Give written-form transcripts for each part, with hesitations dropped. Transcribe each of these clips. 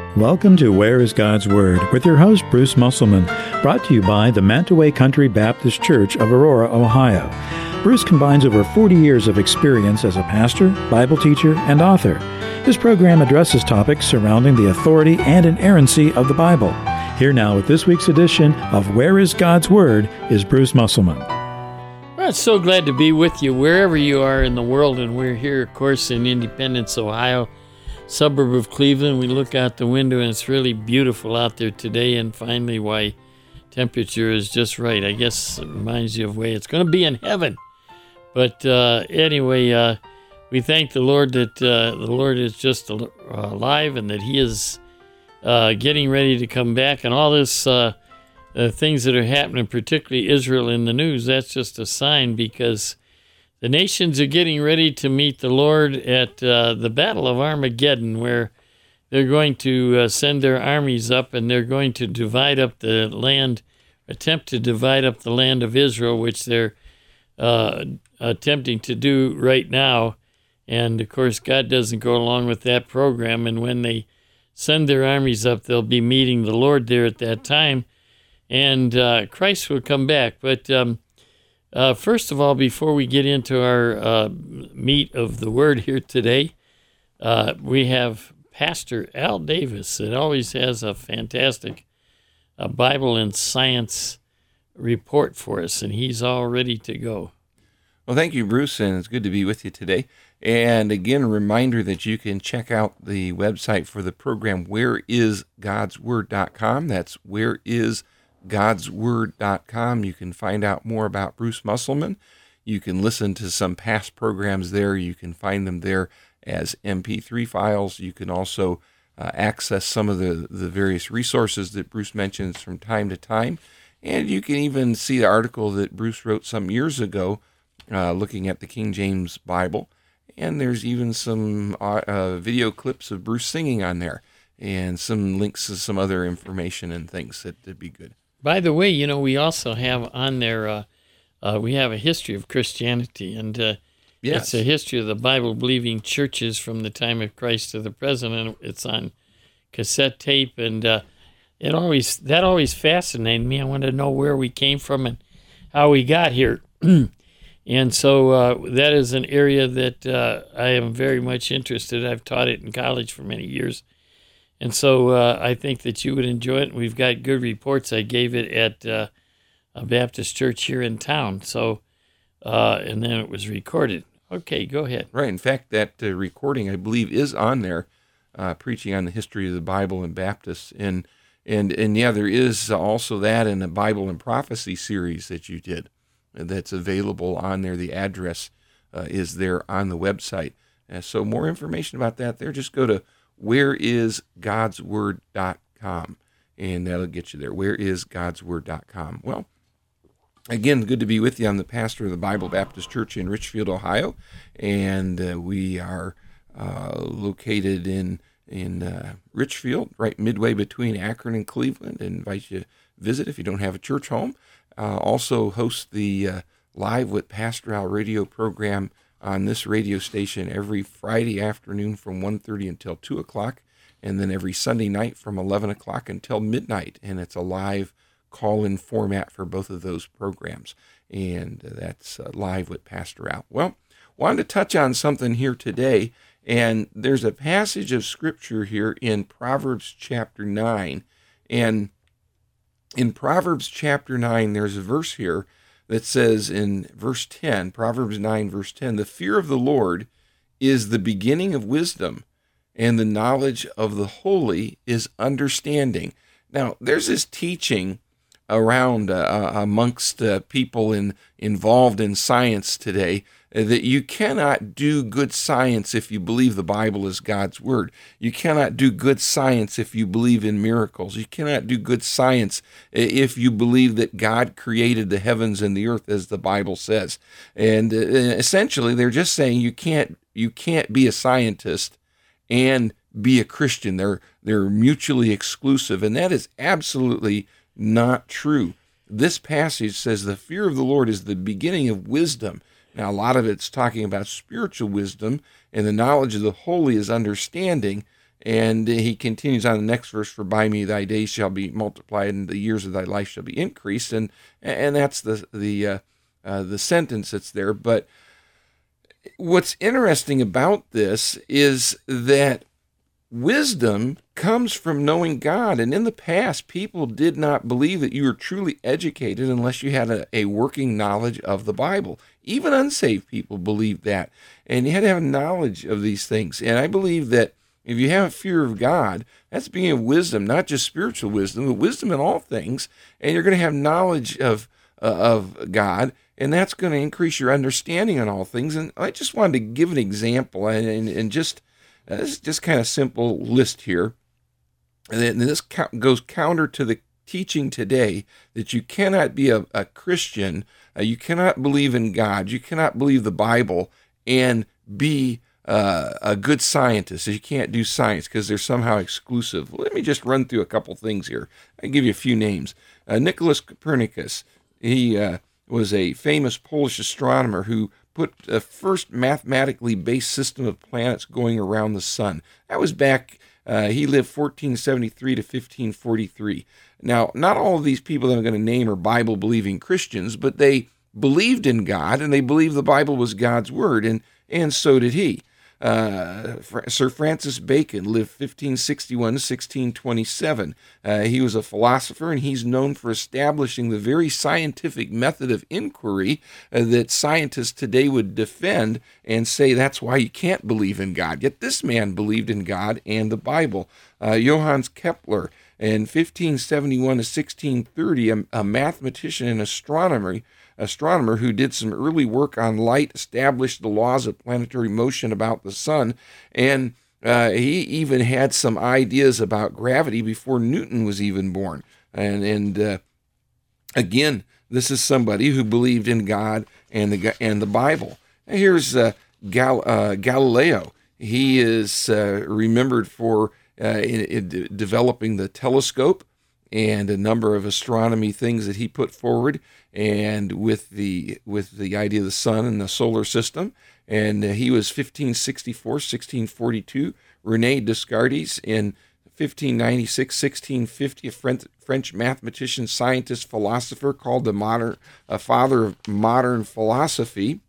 Welcome to Where is God's Word with your host, Bruce Musselman, brought to you by the Mantaway Country Baptist Church of Aurora, Ohio. Bruce combines over 40 years of experience as a pastor, Bible teacher, and author. His program addresses topics surrounding the authority and inerrancy of the Bible. Here now with this week's edition of Where is God's Word is Bruce Musselman. Well, so glad to be with you wherever you are in the world, and we're here, of course, in Independence, Ohio, suburb of Cleveland. We look out the window and it's really beautiful out there today, and finally why temperature is just right. I guess it reminds you of the way it's going to be in heaven. But anyway, we thank the Lord that the Lord is just alive and that He is getting ready to come back, and all this things that are happening, particularly Israel in the news, that's just a sign, because the nations are getting ready to meet the Lord at the Battle of Armageddon, where they're going to send their armies up and they're going to divide up the land, attempt to divide up the land of Israel, which they're attempting to do right now. And, of course, God doesn't go along with that program. And when they send their armies up, they'll be meeting the Lord there at that time. And Christ will come back. But first of all, before we get into our meat of the Word here today, we have Pastor Al Davis that always has a fantastic Bible and science report for us, and he's all ready to go. Well, thank you, Bruce, and it's good to be with you today. And again, a reminder that you can check out the website for the program, whereisgodsword.com. That's whereisgodsword.com. You can find out more about Bruce Musselman. You can listen to some past programs there. You can find them there as MP3 files. You can also access some of the various resources that Bruce mentions from time to time. And you can even see the article that Bruce wrote some years ago looking at the King James Bible. And there's even some video clips of Bruce singing on there, and some links to some other information and things that'd be good. By the way, we also have on there, we have a history of Christianity, and yes. It's a history of the Bible-believing churches from the time of Christ to the present, and it's on cassette tape, and that always fascinated me. I wanted to know where we came from and how we got here. And so that is an area that I am very much interested in. I've taught it in college for many years. And so I think that you would enjoy it. We've got good reports. I gave it at a Baptist church here in town. So, and then it was recorded. Okay, go ahead. Right. In fact, that recording, I believe, is on there, preaching on the history of the Bible and Baptists. And yeah, there is also that in a Bible and Prophecy series that you did. That's available on there. The address is there on the website. So more information about that there, just go to whereisgodsword.com, and that'll get you there. Whereisgodsword.com. Well, again, good to be with you. I'm the pastor of the Bible Baptist Church in Richfield, Ohio, and we are located in Richfield, right midway between Akron and Cleveland. I invite you to visit if you don't have a church home. Also host the Live with Pastor Al radio program on this radio station every Friday afternoon from 1:30 until 2 o'clock, and then every Sunday night from 11 o'clock until midnight. And it's a live call-in format for both of those programs. And that's Live with Pastor Al. Well, wanted to touch on something here today, and there's a passage of Scripture here in Proverbs chapter 9, and in Proverbs chapter 9, there's a verse here that says in verse 10, Proverbs 9, verse 10, "The fear of the Lord is the beginning of wisdom, and the knowledge of the holy is understanding." Now, there's this teaching around amongst people involved in science today that you cannot do good science if you believe the Bible is God's Word. You cannot do good science if you believe in miracles. You cannot do good science if you believe that God created the heavens and the earth, as the Bible says. And essentially, they're just saying you can't be a scientist and be a Christian. They're mutually exclusive, and that is absolutely not true. This passage says the fear of the Lord is the beginning of wisdom. Now, a lot of it's talking about spiritual wisdom, and the knowledge of the holy is understanding. And he continues on the next verse, for by me thy days shall be multiplied, and the years of thy life shall be increased. And that's the sentence that's there. But what's interesting about this is that wisdom comes from knowing God. And in the past, people did not believe that you were truly educated unless you had a working knowledge of the Bible. Even unsaved people believed that. And you had to have knowledge of these things. And I believe that if you have a fear of God, that's being of wisdom, not just spiritual wisdom, but wisdom in all things. And you're going to have knowledge of God, and that's going to increase your understanding on all things. And I just wanted to give an example, and just this is just kind of simple list here. And this goes counter to the teaching today that you cannot be a Christian, you cannot believe in God, you cannot believe the Bible, and be a good scientist. You can't do science because they're somehow exclusive. Let me just run through a couple things here. I'll give you a few names. Nicholas Copernicus, he was a famous Polish astronomer who put the first mathematically based system of planets going around the sun. That was back, he lived 1473 to 1543. Now, not all of these people that I'm going to name are Bible-believing Christians, but they believed in God, and they believed the Bible was God's word, and so did he. Sir Francis Bacon lived 1561 to 1627. He was a philosopher, and he's known for establishing the very scientific method of inquiry that scientists today would defend and say that's why you can't believe in God. Yet this man believed in God and the Bible. Johannes Kepler, in 1571 to 1630, a mathematician and astronomer who did some early work on light, established the laws of planetary motion about the sun, and he even had some ideas about gravity before Newton was even born. And again, this is somebody who believed in God and the Bible. And here's Galileo. He is remembered for developing the telescope and a number of astronomy things that he put forward, and with the idea of the sun and the solar system. And he was 1564, 1642. René Descartes in 1596, 1650, a French mathematician, scientist, philosopher, called the father of modern philosophy.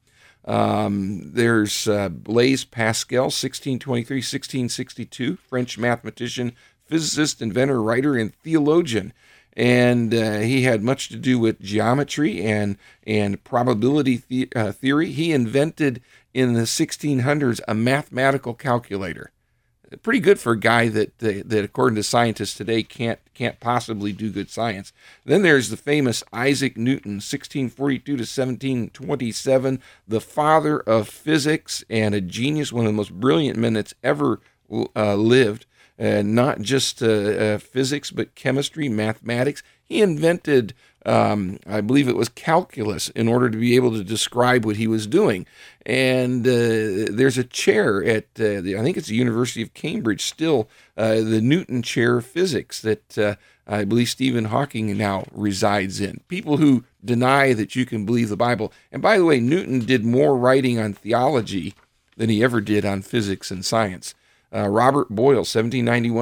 There's Blaise Pascal, 1623, 1662, French mathematician, physicist, inventor, writer, and theologian. And he had much to do with geometry and probability theory. He invented in the 1600s a mathematical calculator. Pretty good for a guy that according to scientists today, can't possibly do good science. Then there's the famous Isaac Newton, 1642 to 1727, the father of physics and a genius, one of the most brilliant men that's ever lived. Not just physics, but chemistry, mathematics. He invented, I believe it was calculus, in order to be able to describe what he was doing. And there's a chair at, I think it's the University of Cambridge still, the Newton Chair of Physics that I believe Stephen Hawking now resides in. People who deny that you can believe the Bible. And by the way, Newton did more writing on theology than he ever did on physics and science. Robert Boyle, 1791,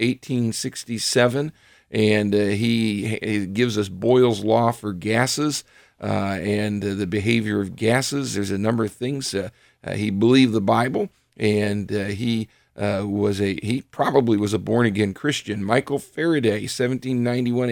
1867, and he gives us Boyle's law for gases and the behavior of gases. There's a number of things. He believed the Bible, and he probably was a born-again Christian. Michael Faraday, 1791,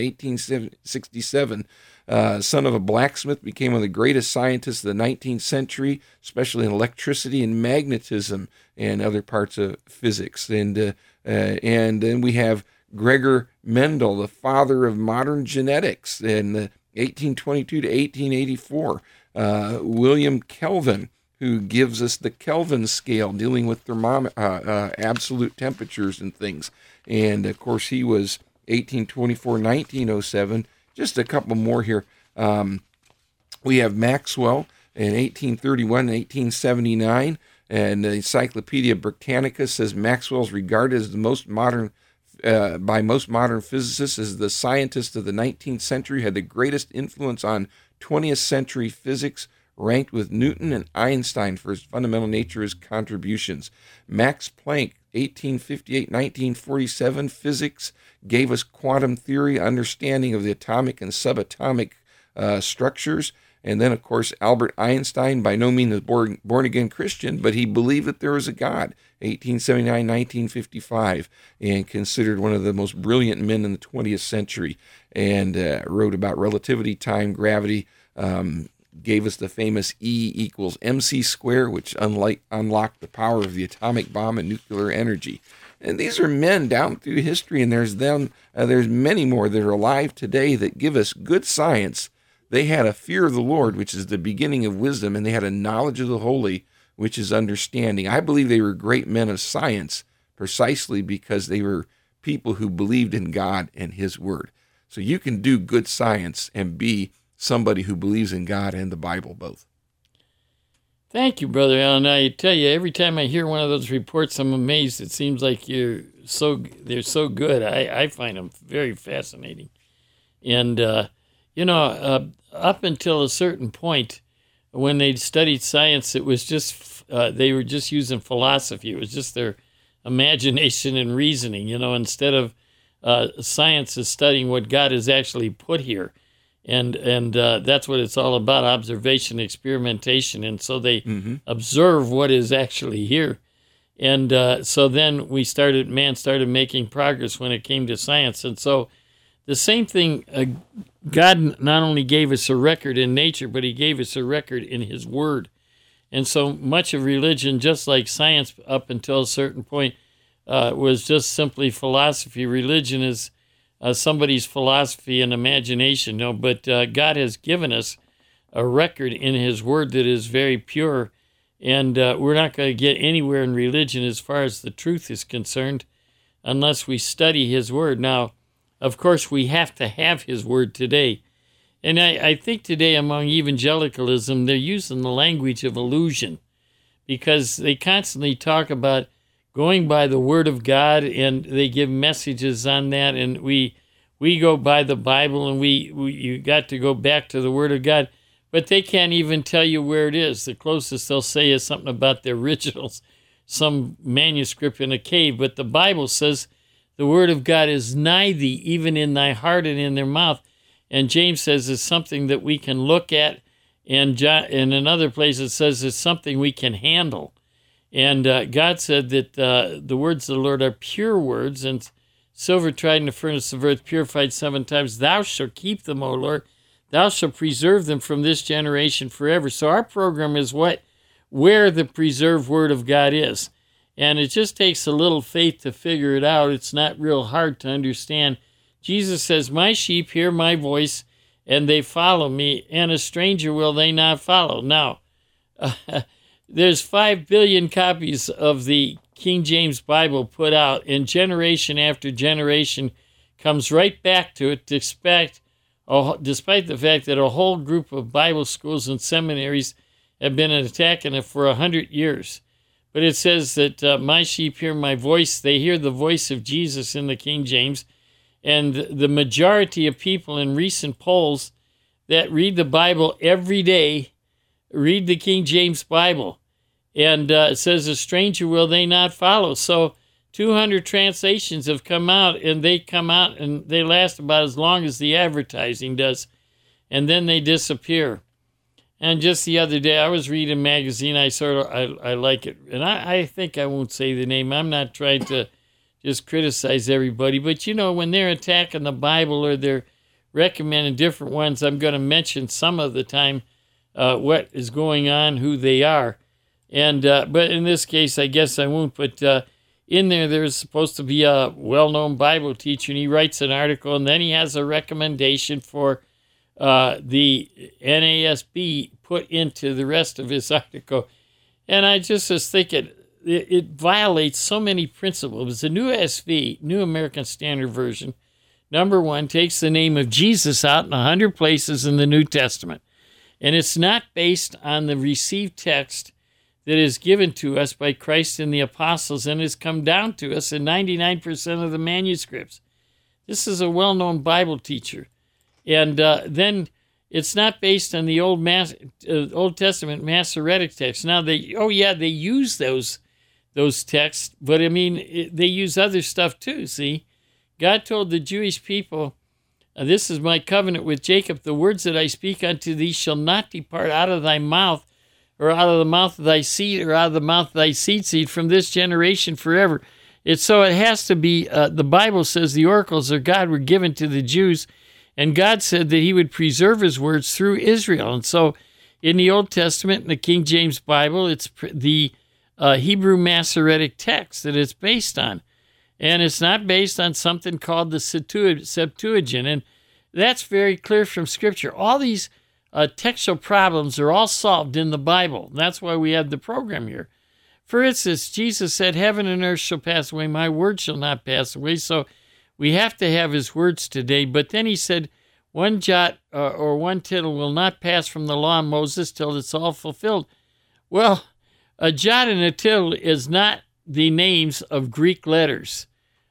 1867, son of a blacksmith, became one of the greatest scientists of the 19th century, especially in electricity and magnetism and other parts of physics. And then we have Gregor Mendel, the father of modern genetics, in 1822 to 1884. William Kelvin, who gives us the Kelvin scale, dealing with absolute temperatures and things. And, of course, he was 1824, 1907. Just a couple more here. We have Maxwell in 1831 and 1879. And the Encyclopedia Britannica says Maxwell is regarded as the most modern, by most modern physicists, as the scientist of the 19th century, had the greatest influence on 20th century physics, ranked with Newton and Einstein for his fundamental nature, his contributions. Max Planck, 1858, 1947, physics gave us quantum theory, understanding of the atomic and subatomic structures. And then, of course, Albert Einstein, by no means a born-again Christian, but he believed that there was a God, 1879, 1955, and considered one of the most brilliant men in the 20th century, and wrote about relativity, time, gravity, gave us the famous E equals MC square, which unlocked the power of the atomic bomb and nuclear energy. And these are men down through history, and there's many more that are alive today that give us good science. They had a fear of the Lord, which is the beginning of wisdom, and they had a knowledge of the holy, which is understanding. I believe they were great men of science precisely because they were people who believed in God and His Word. So you can do good science and be somebody who believes in God and the Bible both. Thank you, Brother Allen. I tell you, every time I hear one of those reports, I'm amazed. It seems like they're so good. I find them very fascinating. And, up until a certain point, when they studied science, it was just they were just using philosophy. It was just their imagination and reasoning. Instead of science is studying what God has actually put here, and that's what it's all about: observation, experimentation. And so they observe what is actually here. And so then man started making progress when it came to science. And so the same thing. God not only gave us a record in nature, but He gave us a record in His Word. And so much of religion, just like science up until a certain point, was just simply philosophy. Religion is somebody's philosophy and imagination. But God has given us a record in His Word that is very pure, and we're not going to get anywhere in religion as far as the truth is concerned unless we study His Word. Now, of course, we have to have His Word today. And I think today among evangelicalism, they're using the language of illusion because they constantly talk about going by the Word of God, and they give messages on that, and we go by the Bible, and you got to go back to the Word of God. But they can't even tell you where it is. The closest they'll say is something about the originals, some manuscript in a cave. But the Bible says the Word of God is nigh thee, even in thy heart and in their mouth. And James says it's something that we can look at, and in another place it says it's something we can handle. And God said that the words of the Lord are pure words, and silver tried in the furnace of earth, purified 7 times. Thou shalt keep them, O Lord. Thou shalt preserve them from this generation forever. So our program is where the preserved Word of God is. And it just takes a little faith to figure it out. It's not real hard to understand. Jesus says, my sheep hear my voice, and they follow me, and a stranger will they not follow. Now, there's 5 billion copies of the King James Bible put out, and generation after generation comes right back to it, despite the fact that a whole group of Bible schools and seminaries have been attacking it for 100 years. But it says that my sheep hear my voice. They hear the voice of Jesus in the King James. And the majority of people in recent polls that read the Bible every day read the King James Bible. And it says, a stranger will they not follow. So 200 translations have come out, and they last about as long as the advertising does. And then they disappear. And just the other day, I was reading a magazine. I like it. And I think I won't say the name. I'm not trying to just criticize everybody. But, when they're attacking the Bible or they're recommending different ones, I'm going to mention some of the time what is going on, who they are. And but in this case, I guess I won't. But in there's supposed to be a well-known Bible teacher, and he writes an article, and then he has a recommendation for the NASB put into the rest of his article. And I just was thinking, it violates so many principles. The New SV, New American Standard Version, number 1, takes the name of Jesus out in 100 places in the New Testament. And it's not based on the received text that is given to us by Christ and the apostles, and has come down to us in 99% of the manuscripts. This is a well-known Bible teacher. And then it's not based on the Old Testament Masoretic text. Now, they use those those texts. But I mean, they use other stuff too. See, God told the Jewish people, "This is my covenant with Jacob. The words that I speak unto thee shall not depart out of thy mouth, or out of the mouth of thy seed, or out of the mouth of thy seed from this generation forever." It has to be, the Bible says the oracles of God were given to the Jews, and God said that he would preserve his words through Israel. And so in the Old Testament, in the King James Bible, it's the Hebrew Masoretic text that it's based on. And it's not based on something called the Septuagint. And that's very clear from Scripture. All these textual problems are all solved in the Bible. That's why we have the program here. For instance, Jesus said, "Heaven and earth shall pass away, my word shall not pass away." So we have to have his words today. But then he said, "One jot or one tittle will not pass from the law of Moses till it's all fulfilled." Well, a jot and a tittle is not the names of Greek letters.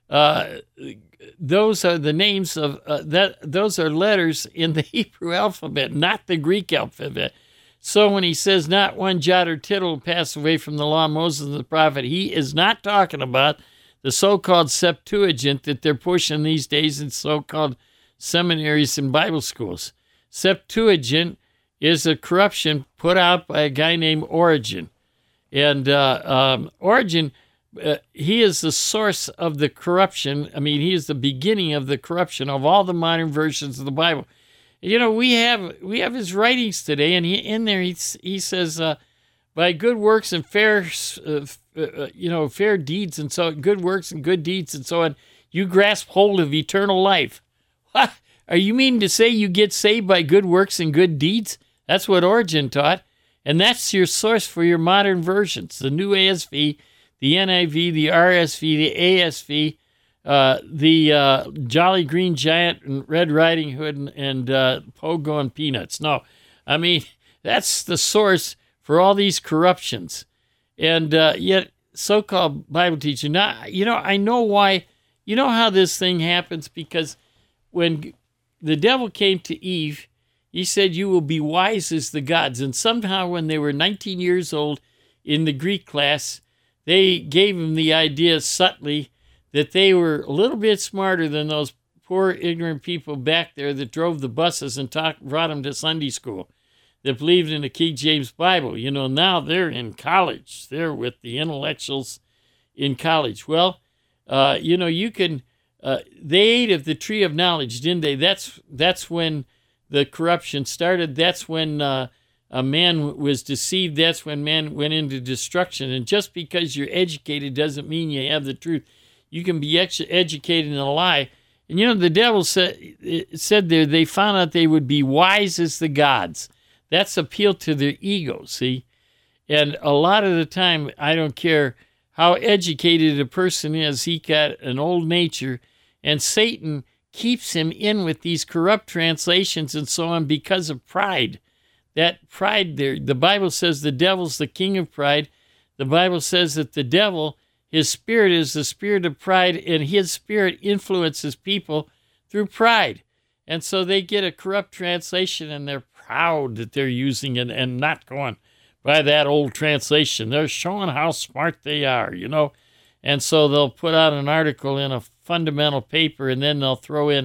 Those are the names of those are letters in the Hebrew alphabet, not the Greek alphabet. So when he says not one jot or tittle will pass away from the law of Moses and the prophet, he is not talking about the so-called Septuagint that they're pushing these days in so-called seminaries and Bible schools. Septuagint is a corruption put out by a guy named Origen. And Origen, he is the source of the corruption. I mean, he is the beginning of the corruption of all the modern versions of the Bible. You know, we have his writings today, and he says, by good works and fair deeds, and so good works and good deeds, and so on, you grasp hold of eternal life. What? Are you meaning to say you get saved by good works and good deeds? That's what Origen taught, and that's your source for your modern versions: the New ASV, the NIV, the RSV, the ASV. The Jolly Green Giant and Red Riding Hood and Pogo and Peanuts. No, I mean, that's the source for all these corruptions. And yet, so-called Bible teacher, now, I know why, how this thing happens, because when the devil came to Eve, he said, "You will be wise as the gods." And somehow when they were 19 years old in the Greek class, they gave him the idea subtly that they were a little bit smarter than those poor, ignorant people back there that drove the buses and brought them to Sunday school, that believed in the King James Bible. Now they're in college. They're with the intellectuals in college. Well, you can, they ate of the tree of knowledge, didn't they? That's when the corruption started. That's when a man was deceived. That's when man went into destruction. And just because you're educated doesn't mean you have the truth. You can be educated in a lie. And the devil said there they found out they would be wise as the gods. That's appeal to their ego, see? And a lot of the time, I don't care how educated a person is, he got an old nature, and Satan keeps him in with these corrupt translations and so on because of pride. That pride there, the Bible says the devil's the king of pride. The Bible says that the devil, his spirit is the spirit of pride, and his spirit influences people through pride. And so they get a corrupt translation, and they're proud that they're using it and not going by that old translation. They're showing how smart they are, And so they'll put out an article in a fundamental paper, and then they'll throw in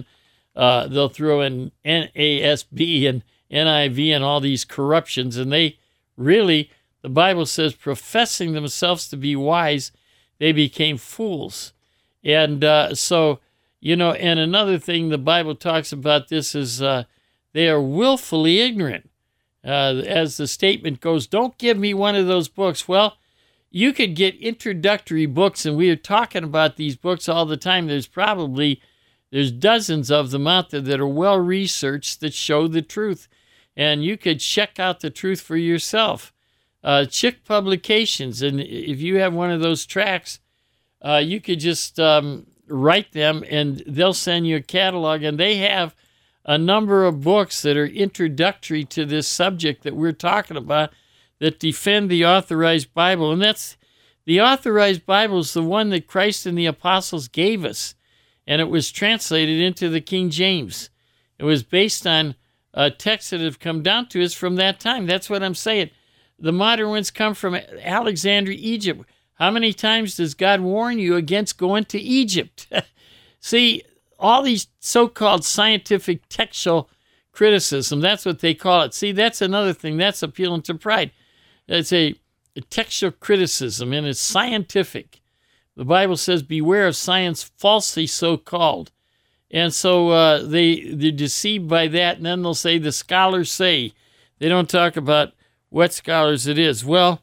NASB and NIV and all these corruptions. And they really, the Bible says, professing themselves to be wise, they became fools. And and another thing the Bible talks about this is they are willfully ignorant. As the statement goes, "Don't give me one of those books." Well, you could get introductory books, and we are talking about these books all the time. There's dozens of them out there that are well-researched that show the truth. And you could check out the truth for yourself. Chick Publications, and if you have one of those tracts, you could just write them, and they'll send you a catalog, and they have a number of books that are introductory to this subject that we're talking about that defend the authorized Bible. And that's the authorized Bible is the one that Christ and the apostles gave us, and it was translated into the King James. It was based on texts that have come down to us from that time. That's what I'm saying. The modern ones come from Alexandria, Egypt. How many times does God warn you against going to Egypt? See, all these so-called scientific textual criticism, that's what they call it. See, that's another thing. That's appealing to pride. It's a textual criticism, and it's scientific. The Bible says, beware of science falsely so-called. And so they're deceived by that, and then they'll say, the scholars say. They don't talk about what scholars it is. Well,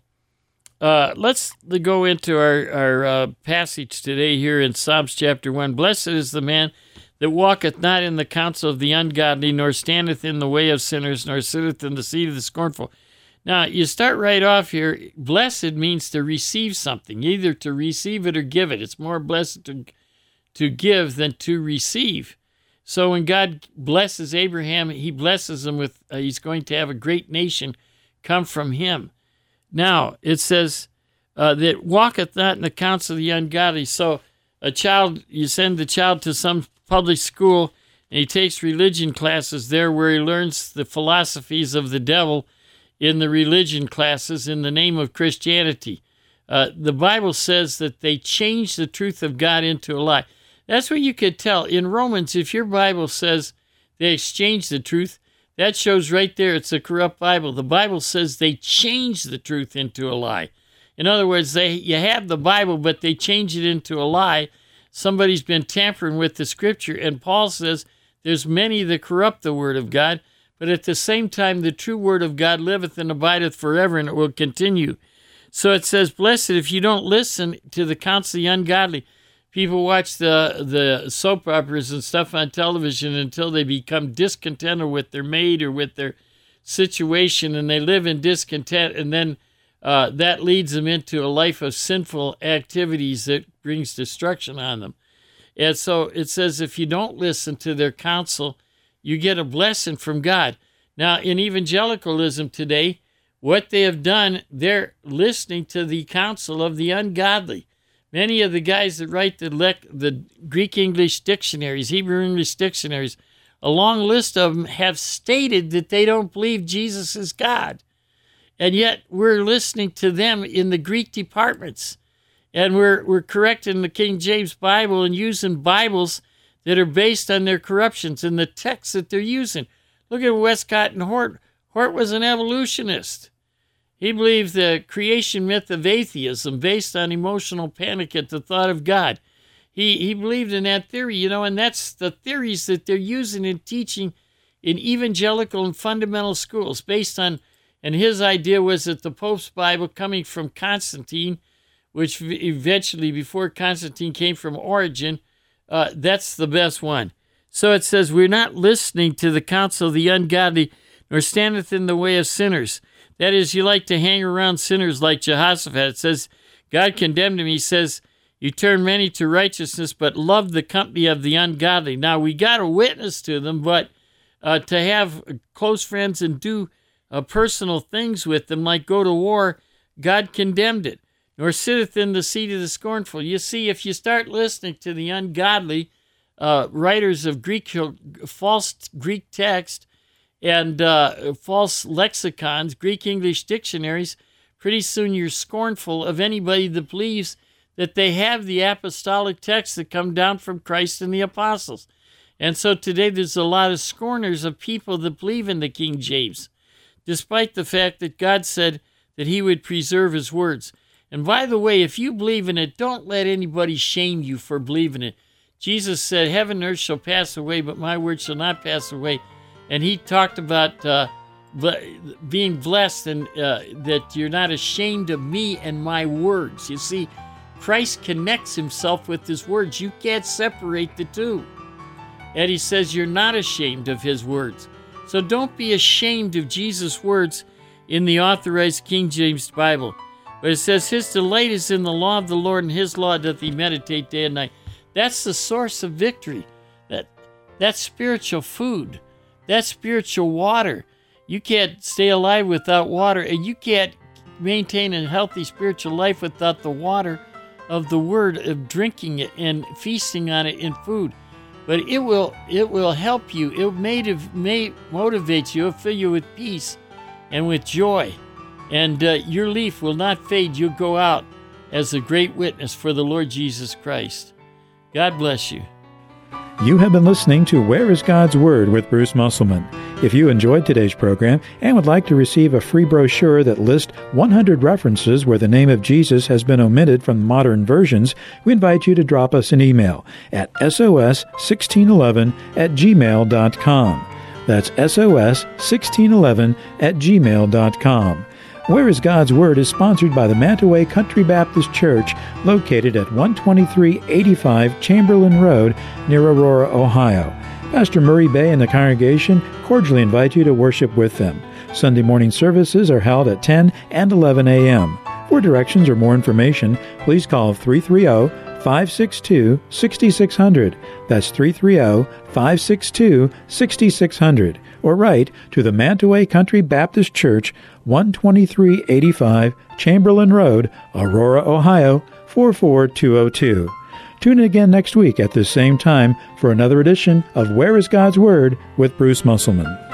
let's go into our passage today here in Psalms chapter 1. Blessed is the man that walketh not in the counsel of the ungodly, nor standeth in the way of sinners, nor sitteth in the seat of the scornful. Now, you start right off here. Blessed means to receive something, either to receive it or give it. It's more blessed to give than to receive. So when God blesses Abraham, he blesses him with, he's going to have a great nation come from him. Now, it says that walketh not in the counsel of the ungodly. So a child, you send the child to some public school, and he takes religion classes there where he learns the philosophies of the devil in the religion classes in the name of Christianity. The Bible says that they change the truth of God into a lie. That's what you could tell. In Romans, if your Bible says they exchange the truth, that shows right there it's a corrupt Bible. The Bible says they change the truth into a lie. In other words, you have the Bible, but they change it into a lie. Somebody's been tampering with the Scripture, and Paul says there's many that corrupt the Word of God, but at the same time, the true Word of God liveth and abideth forever, and it will continue. So it says, blessed if you don't listen to the counsel of the ungodly. People watch the soap operas and stuff on television until they become discontented with their mate or with their situation, and they live in discontent, and then that leads them into a life of sinful activities that brings destruction on them. And so it says if you don't listen to their counsel, you get a blessing from God. Now, in evangelicalism today, what they have done, they're listening to the counsel of the ungodly. Many of the guys that write the Greek English dictionaries, Hebrew English dictionaries, a long list of them have stated that they don't believe Jesus is God. And yet we're listening to them in the Greek departments. And we're correcting the King James Bible and using Bibles that are based on their corruptions and the texts that they're using. Look at Westcott and Hort. Hort was an evolutionist. He believed the creation myth of atheism based on emotional panic at the thought of God. He believed in that theory, and that's the theories that they're using in teaching in evangelical and fundamental schools based on, and his idea was that the Pope's Bible coming from Constantine, which eventually, before Constantine came from Origen, that's the best one. So it says, we're not listening to the counsel of the ungodly, nor standeth in the way of sinners. That is, you like to hang around sinners like Jehoshaphat. It says, God condemned him. He says, you turn many to righteousness, but love the company of the ungodly. Now, we got to witness to them, but to have close friends and do personal things with them, like go to war, God condemned it. Nor sitteth in the seat of the scornful. You see, if you start listening to the ungodly writers of false Greek text, and false lexicons, Greek English dictionaries, pretty soon you're scornful of anybody that believes that they have the apostolic texts that come down from Christ and the apostles. And so today there's a lot of scorners of people that believe in the King James, despite the fact that God said that he would preserve his words. And by the way, if you believe in it, don't let anybody shame you for believing it. Jesus said, heaven and earth shall pass away, but my word shall not pass away. And he talked about being blessed and that you're not ashamed of me and my words. You see, Christ connects himself with his words. You can't separate the two. And he says you're not ashamed of his words. So don't be ashamed of Jesus' words in the Authorized King James Bible. But it says his delight is in the law of the Lord, and his law doth he meditate day and night. That's the source of victory. That's spiritual food. That's spiritual water. You can't stay alive without water, and you can't maintain a healthy spiritual life without the water of the Word, of drinking it and feasting on it in food. But it will help you. It may motivate you. It'll fill you with peace and with joy. And your leaf will not fade. You'll go out as a great witness for the Lord Jesus Christ. God bless you. You have been listening to Where is God's Word with Bruce Musselman. If you enjoyed today's program and would like to receive a free brochure that lists 100 references where the name of Jesus has been omitted from modern versions, we invite you to drop us an email at sos1611@gmail.com. That's sos1611@gmail.com. Where is God's Word is sponsored by the Mantaway Country Baptist Church, located at 12385 Chamberlain Road near Aurora, Ohio. Pastor Murray Bay and the congregation cordially invite you to worship with them. Sunday morning services are held at 10 and 11 a.m. For directions or more information, please call 330-562-6600. That's 330-562-6600. Or write to the Mantaway Country Baptist Church, 12385 Chamberlain Road, Aurora, Ohio, 44202. Tune in again next week at this same time for another edition of Where is God's Word with Bruce Musselman.